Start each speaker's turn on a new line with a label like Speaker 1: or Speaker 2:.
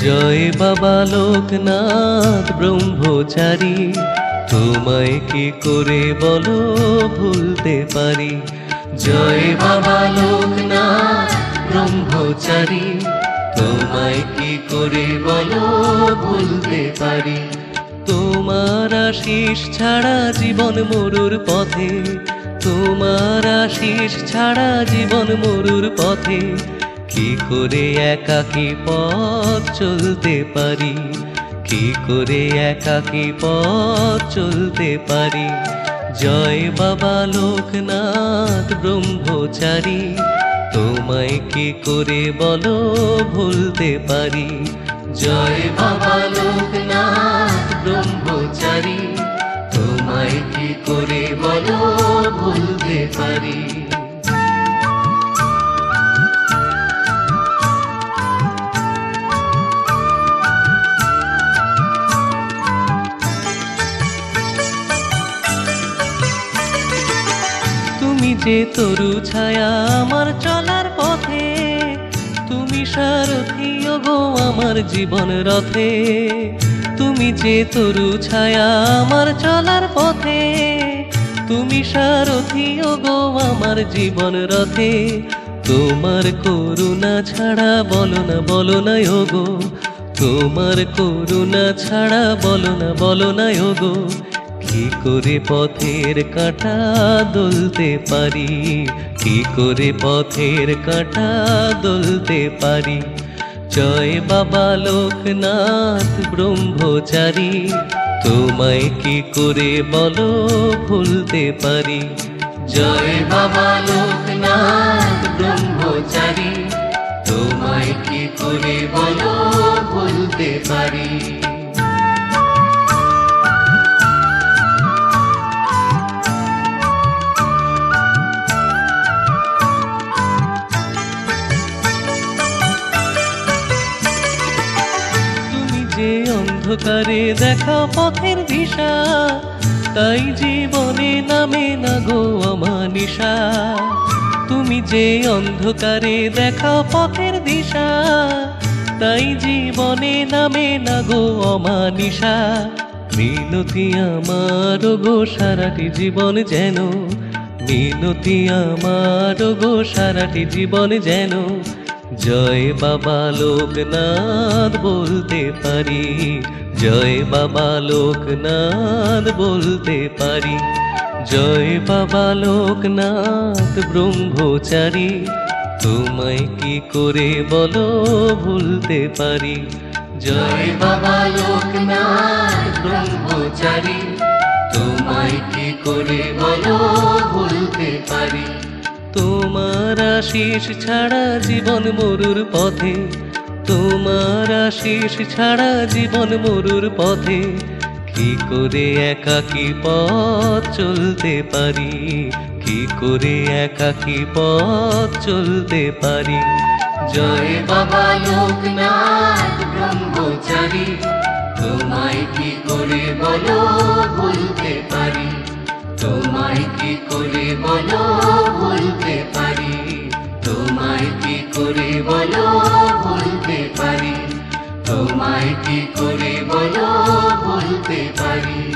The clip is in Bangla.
Speaker 1: জয় বাবা লোকনাথ ব্রহ্মচারী, তোমায় কি করে বলো ভুলতে পারি। জয় বাবা লোকনাথ ব্রহ্মচারী, তোমায় কি করে বলো ভুলতে পারি। তোমার আশিস ছাড়া জীবন মরুর পথে, তোমার আশিস ছাড়া জীবন মরুর পথে, কি করে একাকী পথ চলতে পারি, কি করে একাকী পথ চলতে পারি। জয় বাবা লোকনাথ ব্রহ্মচারী, তোমায় কি করে বলো ভুলতে পারি। জয় বাবা লোকনাথ ব্রহ্মচারী, তোমায় কি করে বলো ভুলতে পারি। তুমি যে তরু ছায়া আমার চলার পথে, তুমি সারথি ওগো আমার জীবন রথে। তুমি যে তরু ছায়া আমার চলার পথে, তুমি সারথি ওগো আমার জীবন রথে। তোমার করুণা ছাড়া বলো না ওগো, তোমার করুণা ছাড়া বলো না ওগো, কি করে পথের কাঁটা দলতে পারি, কি করে পথের কাঁটা দলতে পারি। জয় বাবা লোকনাথ ব্রহ্মচারী, তোমায় কি করে বলো ভুলতে পারি। জয় বাবা লোকনাথ ব্রহ্মচারী, তোমায় কি করে বলো ভুলতে পারি। অন্ধকারে দেখা পথের দিশা, তাই জীবনে নামে না গো অমানিশা। তুমি যে অন্ধকারে দেখা পথের দিশা, তাই জীবনে নামে না গো অমানিশা। মিনতি আমার গো সারাটি জীবন যেন, মিনতি আমার গো সারাটি জীবন যেন, জয় বাবা লোকনাথ বলতে পারি। জয় বাবা লোকনাথ বলতে পারি। জয় বাবা লোকনাথ ব্রহ্মচারী, তোমায় কি করে বলো ভুলতে পারি। জয় বাবা লোকনাথ ব্রহ্মচারী, তোমায় কি করে বলো ভুলতে পারি। তোমার আশিস ছাড়া জীবন মরুর পথে, তোমার আশিস ছাড়া জীবন মরুর পথে, কি করে একাকী পথ চলতে পারি, কি করে একাকী পথ চলতে পারি। জয় বাবা লোকনাথ ব্রহ্মচারী, তোমায় কি করে বলো ভুলতে পারি। তোমায় কি করে বলো ভুলতে পারি, তোমায় কি করে বলো ভুলতে পারি, তোমায় কি করে বলো ভুলতে পারি।